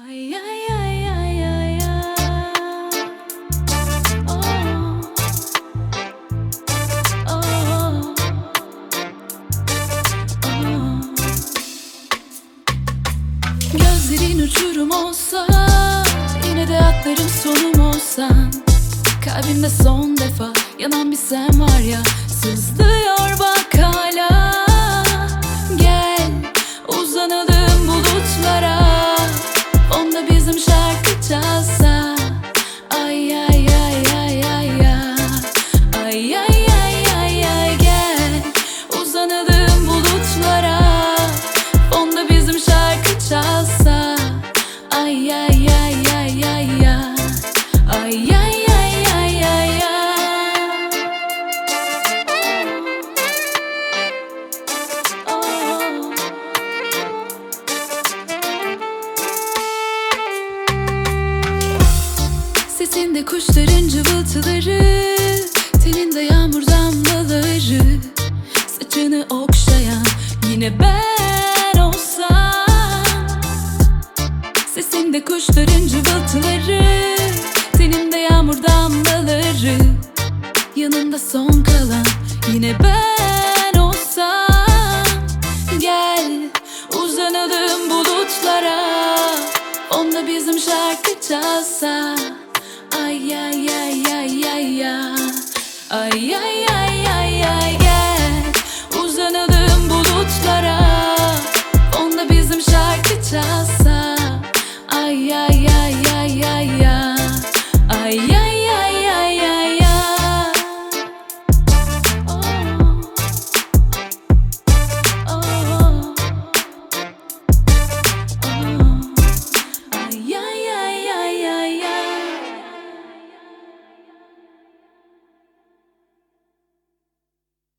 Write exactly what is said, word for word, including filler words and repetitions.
Ay ay ay ay ay ay. Oh. Oh. Oh. Gözlerin uçurum olsa, yine de atlarım sonum olsan. Kalbimde son defa yanan bir sen var ya, sızlıyor bak hala. Gel uzanalım bulutlara, onda bizim şarkı çalsa. Ay ay ay ay ay ay. Ay ay ay ay ay. Gel uzanalım bulutlara, onda bizim şarkı çalsa. Ay ay ay ay ay ay. Ay ay ay ay ay ay. Oh. Sesinde kuşların cıvıltıları, teninde yağmur damlaları, saçını okşayan yine ben olsam. Sesinde kuşların cıvıltıları, teninde yağmur damlaları, yanında son kalan yine ben olsam. Gel uzanalım bulutlara, onda bizim şarkı çalsa. Ay ay ay ay ay ay. Ay ay ay.